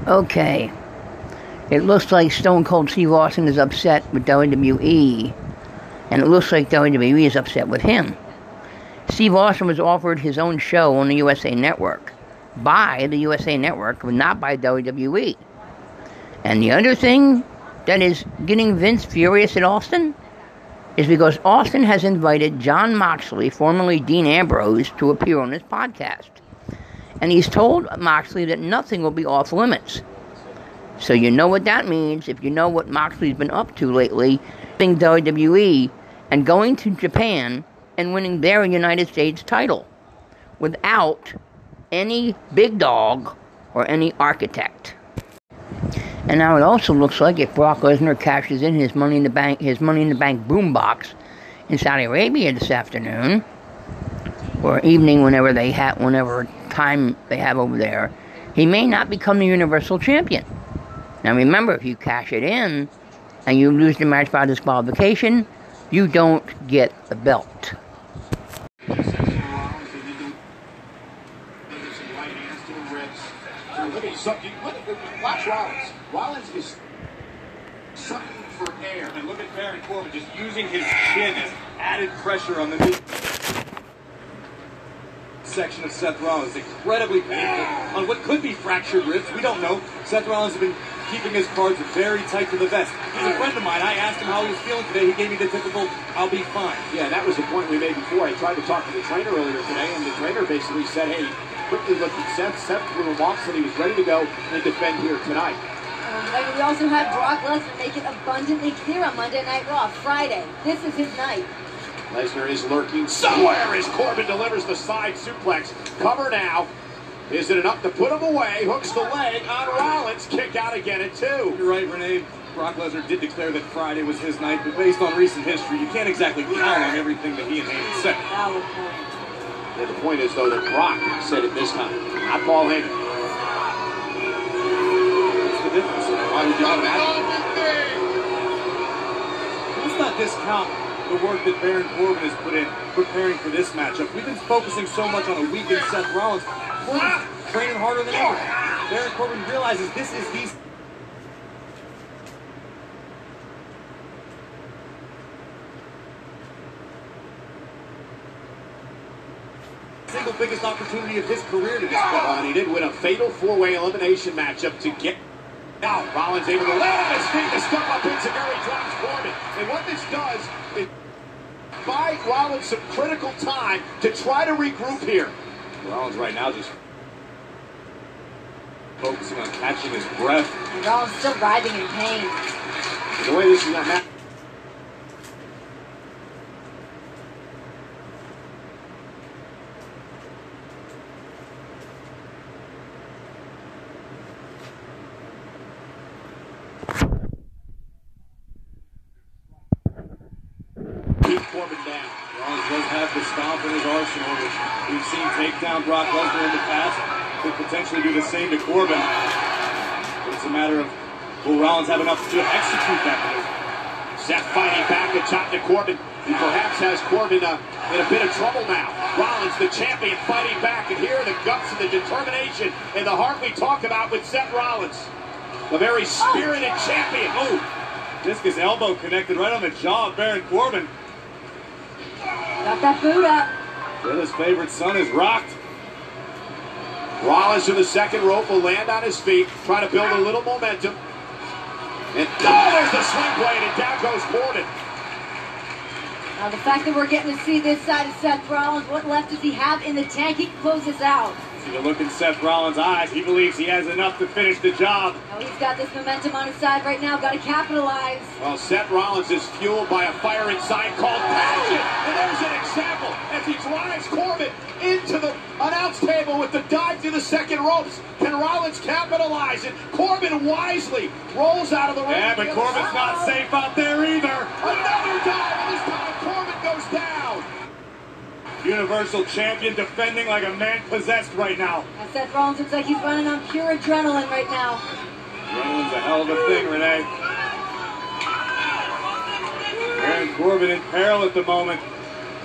Okay. It looks like Stone Cold Steve Austin is upset with WWE, and it looks like WWE is upset with him. Steve Austin was offered his own show on the USA Network by the USA Network, but not by WWE. And the other thing that is getting Vince furious at Austin is because Austin has invited Jon Moxley, formerly Dean Ambrose, to appear on his podcast. And he's told Moxley that nothing will be off limits. So you know what that means if you know what Moxley's been up to lately, being WWE and going to Japan and winning their United States title without any big dog or any architect. And now it also looks like if Brock Lesnar cashes in his Money in the Bank boombox in Saudi Arabia this afternoon, or evening, whenever time they have over there, he may not become the Universal Champion. Now remember, if you cash it in and you lose the match by disqualification, you don't get the belt. Watch Rollins. Rollins is sucking for air. And look at Baron Corbin just using his chin as added pressure on the knee section of Seth Rollins. Incredibly painful on what could be fractured ribs. We don't know. Seth Rollins has been keeping his cards very tight to the vest. He's a friend of mine. I asked him how he was feeling today. He gave me the typical, I'll be fine. Yeah, that was the point we made before. I tried to talk to the trainer earlier today, and the trainer basically said, hey, quickly looked at Seth threw him off, said he was ready to go and defend here tonight. We also had Brock Lesnar make it abundantly clear on Monday Night Raw, Friday. This is his night. Lesnar is lurking somewhere as Corbin delivers the side suplex. Cover now. Is it enough to put him away? Hooks the leg on Rollins. Kick out again at 2. You're right, Renee. Brock Lesnar did declare that Friday was his night, but based on recent history, you can't exactly count on everything that he and Heyman said. And the point is, though, that Brock said it this time, not Paul Heyman. What's the difference? Why would you automatically? Let's not discount the work that Baron Corbin has put in preparing for this matchup. We've been focusing so much on a weakened Seth Rollins. Corbin's training harder than ever. Baron Corbin realizes this is the single biggest opportunity of his career to this point. And he did win a fatal 4-way elimination matchup to get out. Rollins able to land on his feet to step up into Gary drops Corbin. And what this does is buy Rollins some critical time to try to regroup here. Rollins right now just focusing on catching his breath. And Rollins still writhing in pain. The way this is not happening. Corbin down. Rollins does have the stomp in his arsenal, which we've seen take down Brock Lesnar in the past. Could potentially do the same to Corbin. But it's a matter of will Rollins have enough to execute that move. Seth fighting back and top to Corbin. He perhaps has Corbin in a bit of trouble now. Rollins, the champion, fighting back. And here are the guts and the determination and the heart we talk about with Seth Rollins. A very spirited champion. Oh, discus elbow connected right on the jaw of Baron Corbin. Got that boot up. Well, his favorite son is rocked. Rollins to the second rope will land on his feet, trying to build a little momentum. And there's the swing blade, and down goes Corbin. Now the fact that we're getting to see this side of Seth Rollins, what left does he have in the tank? He can close this out. See the look in Seth Rollins' eyes. He believes he has enough to finish the job. Now he's got this momentum on his side right now. Got to capitalize. Well, Seth Rollins is fueled by a fire inside called passion. And there's an example as he drives Corbin into the announce table with the dive to the second ropes. Can Rollins capitalize it? Corbin wisely rolls out of the ring. Yeah, but Corbin's not safe out there either. Another dive, and this time Corbin goes down. Universal Champion defending like a man possessed right now. Now Seth Rollins looks like he's running on pure adrenaline right now. Adrenaline's a hell of a thing, Renee. Baron Corbin in peril at the moment.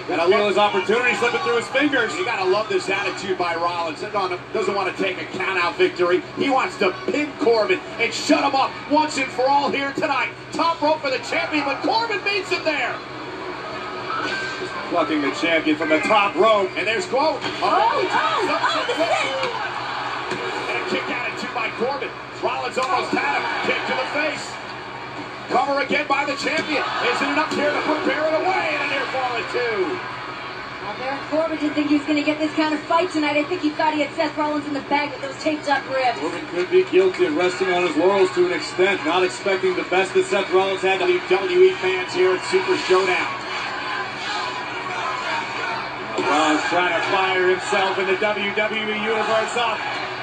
Gotta feel his opportunity slipping through his fingers. You gotta love this attitude by Rollins. Doesn't want to take a count-out victory. He wants to pin Corbin and shut him up once and for all here tonight. Top rope for the champion, but Corbin beats him there. Plucking the champion from the top rope. And there's Quote. And a kick out at two by Corbin. Rollins almost had him. Kick to the face. Cover again by the champion. Isn't enough here to put Baron away, and a near fall at two. Well, Baron Corbin didn't think he was going to get this kind of fight tonight. I think he thought he had Seth Rollins in the bag with those taped up ribs. Corbin could be guilty of resting on his laurels to an extent, not expecting the best that Seth Rollins had. WWE fans here at Super Showdown. Rollins trying to fire himself in the WWE Universe up.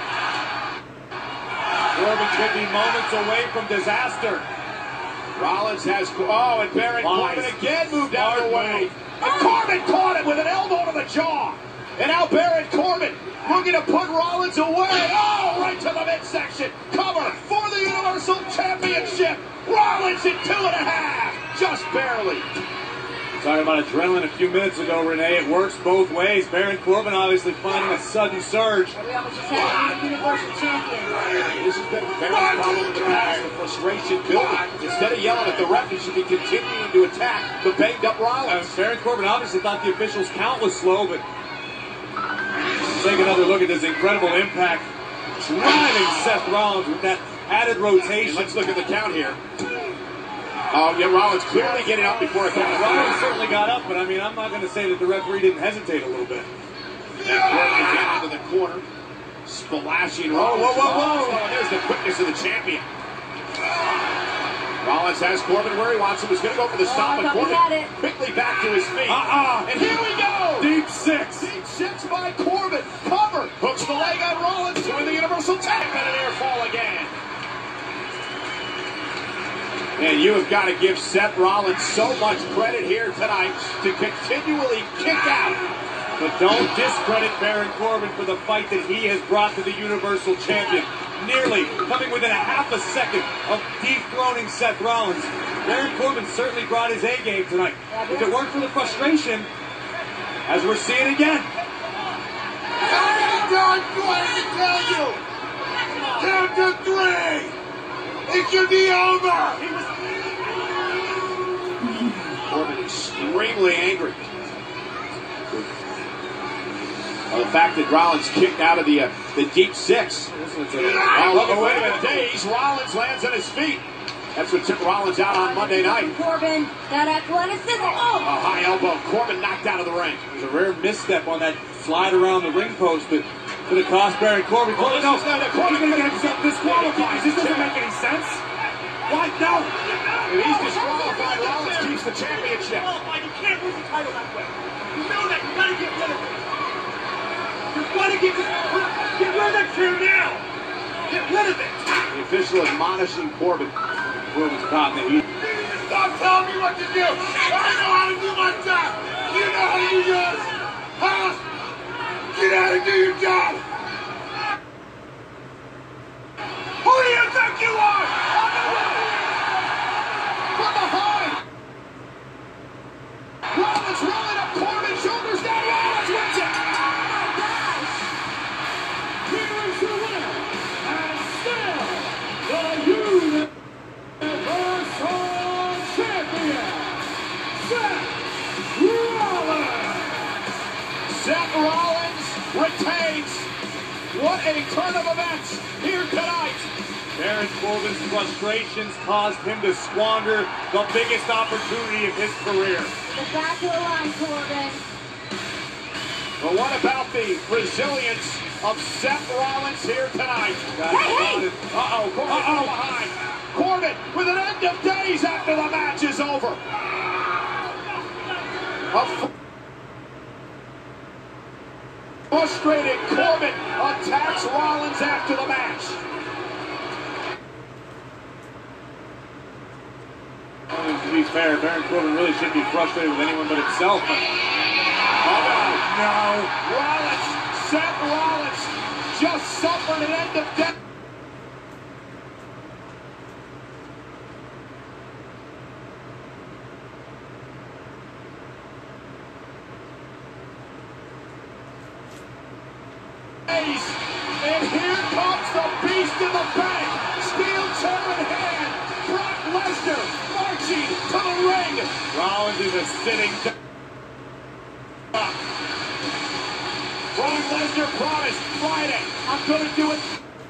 Corbin could be moments away from disaster. Rollins has, and Baron Corbin again moved out of the way. And Corbin caught it with an elbow to the jaw. And now Baron Corbin looking to put Rollins away. Oh, right to the midsection. Cover for the Universal Championship. Rollins in 2.5. Just barely. Talking about adrenaline a few minutes ago, Renee. It works both ways. Baron Corbin obviously finding a sudden surge. We almost just had a Universal Champion. This has been Baron's problem in the past, the frustration building. Instead of yelling at the ref, he should be continuing to attack the banged-up Rollins. Baron Corbin obviously thought the official's count was slow, but take another look at this incredible impact. Driving Seth Rollins with that added rotation. And let's look at the count here. Oh, yeah, Rollins clearly getting up before a count. Rollins certainly got up, but I mean, I'm not going to say that the referee didn't hesitate a little bit. Corbin again into the corner. Splashing Rollins. Whoa. Oh, there's the quickness of the champion. Rollins has Corbin where he wants him. He's going to go for the stop, but Corbin quickly back to his feet. And here we go! Deep six. Deep six by Corbin. Cover. Hooks the leg on Rollins to win the Universal Tag and an air fall again. And you have got to give Seth Rollins so much credit here tonight to continually kick out. But don't discredit Baron Corbin for the fight that he has brought to the Universal Champion. Nearly coming within a half a second of dethroning Seth Rollins. Baron Corbin certainly brought his A game tonight. If it weren't for the frustration, as we're seeing again. John, what did I tell you? Count to 3. It should be over. Corbin extremely angry. Well, the fact that Rollins kicked out of the deep six. Wait a minute. Days, Rollins lands on his feet. That's what took Rollins out on Monday night. Corbin, that athleticism. A high elbow. Corbin knocked out of the ring. There's a rare misstep on that slide around the ring post that could have cost Baron Corbin. Corbin's going to get himself disqualified. This doesn't make any sense. Why? No. If he's disqualified, Rollins keeps the championship. You can't lose the title that way. You know that. You gotta get rid of it. You gotta get rid of that chair now. Get rid of it. The official admonishing Corbin. Corbin's caught in the heat. Stop telling me what to do. I know how to do my job. You know how to do yours. Huh? Get out and do your job. Who do you think you are? From behind. Rollins rolling up Corbin. Shoulders down. Rollins wins it. Here is the winner, and still the Universal Champion, Seth Rollins. Seth Rollins retains. What a turn of events here tonight. Baron Corbin's frustrations caused him to squander the biggest opportunity of his career. The back of the line, Corbin. But what about the resilience of Seth Rollins here tonight? Hey! Uh-oh, Corbin from behind. Corbin with an end of days after the match is over. Frustrated Corbin attacks Rollins after the match. To be fair, Baron Corbin really shouldn't be frustrated with anyone but himself. But no. Rollins, Seth Rollins, just suffered an end of death. face. And here comes the beast in the bank. Steel chair in hand. Brock Lesnar marching to the ring. Rollins is a sitting duck. Brock Lesnar promised Friday, I'm going to do it.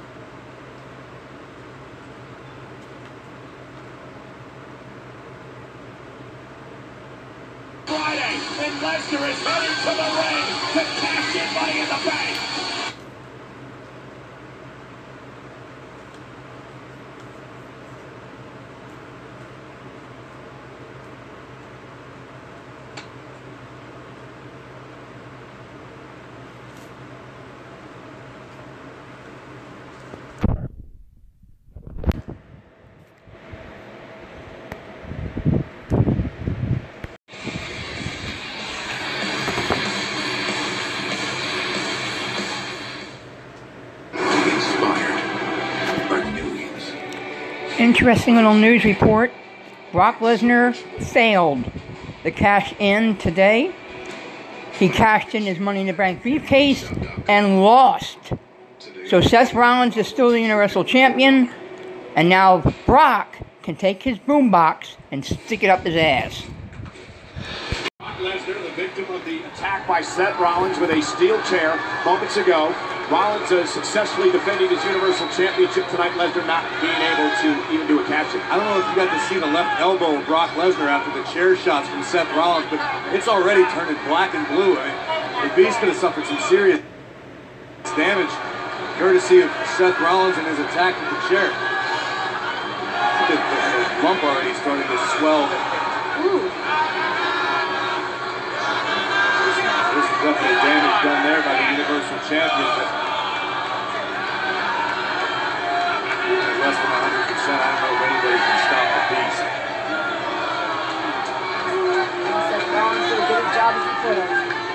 Friday, and Lesnar is heading to the ring to cash in Money in the Bank. Interesting little news report. Brock Lesnar failed the cash in today. He cashed in his Money in the Bank briefcase and lost. So Seth Rollins is still the Universal Champion, and now Brock can take his boombox and stick it up his ass. Brock Lesnar, the victim of the attack by Seth Rollins with a steel chair moments ago. Rollins successfully defending his Universal Championship tonight. Lesnar not being able to even do a caption. I don't know if you got to see the left elbow of Brock Lesnar after the chair shots from Seth Rollins, but it's already turned black and blue. I mean, the Beast could have suffered some serious damage courtesy of Seth Rollins and his attack with the chair. The lump already started to swell. Ooh. There's definitely damage done there by the Universal Champion, but even at less than 100%, I don't know if anybody can stop the Beast. Seth Rollins did a good job as he could have.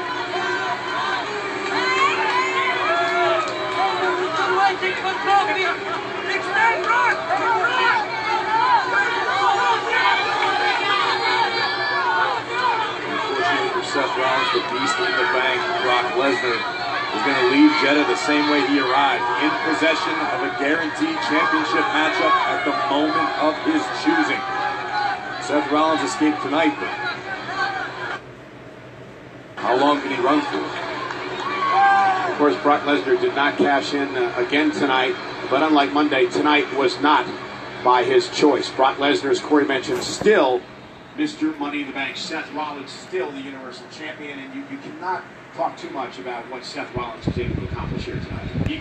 Unfortunately for Seth Rollins, the Beast in the Bank, Brock Lesnar, is going to leave Jeddah the same way he arrived, in possession of a guaranteed championship matchup at the moment of his choosing. Seth Rollins escaped tonight, but how long can he run for? Of course, Brock Lesnar did not cash in again tonight, but unlike Monday, tonight was not by his choice. Brock Lesnar, as Corey mentioned, still Mr. Money in the Bank. Seth Rollins still the Universal Champion, and you cannot talk too much about what Seth Rollins was able to accomplish here tonight.